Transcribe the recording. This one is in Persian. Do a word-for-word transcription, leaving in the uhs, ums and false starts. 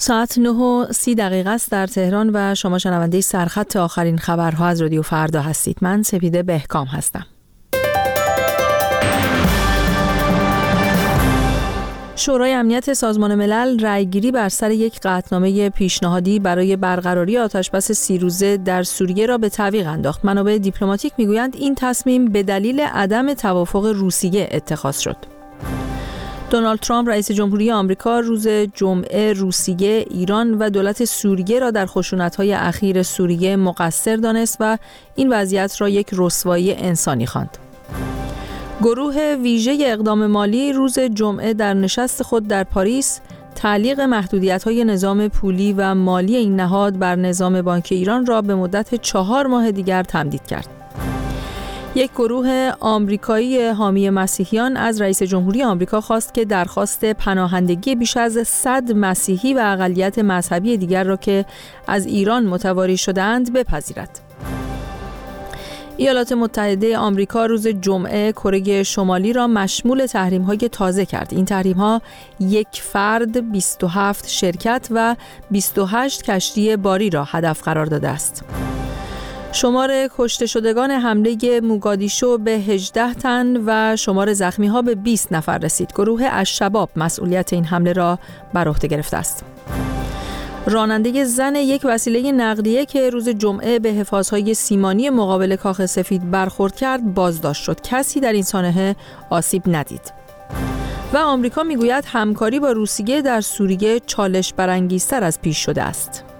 ساعت نه و سی دقیقه است در تهران و شما شنونده سرخط آخرین خبرها از رادیو فردا هستید. من سپیده بهکام هستم. شورای امنیت سازمان ملل رأیگیری بر سر یک قطعنامه پیشنهادی برای برقراری آتشبس سی روزه در سوریه را به تعویق انداخت. منابع دیپلماتیک میگویند این تصمیم به دلیل عدم توافق روسیه اتخاذ شد. دونالد ترامپ رئیس جمهوری آمریکا روز جمعه روسیه، ایران و دولت سوریه را در خشونت‌های اخیر سوریه مقصر دانست و این وضعیت را یک رسوایی انسانی خواند. گروه ویژه اقدام مالی روز جمعه در نشست خود در پاریس تعلیق محدودیت‌های نظام پولی و مالی این نهاد بر نظام بانک ایران را به مدت چهار ماه دیگر تمدید کرد. یک گروه آمریکایی حامی مسیحیان از رئیس جمهوری آمریکا خواست که درخواست پناهندگی بیش از صد مسیحی و اقلیت مذهبی دیگر را که از ایران متواری شده‌اند بپذیرد. ایالات متحده آمریکا روز جمعه کره شمالی را مشمول تحریم‌های تازه کرد. این تحریم‌ها یک فرد، بیست و هفت شرکت و بیست و هشت کشتی باری را هدف قرار داده است. شمار کشته شدگان حمله موگادیشو به هجده تن و شمار زخمی‌ها به بیست نفر رسید. گروه الشباب مسئولیت این حمله را بر عهده گرفته است. راننده زن یک وسیله نقلیه که روز جمعه به حفاظهای سیمانی مقابل کاخ سفید برخورد کرد بازداشت شد. کسی در این سانحه آسیب ندید. و آمریکا میگوید همکاری با روسیه در سوریه چالش برانگیزتر از پیش شده است.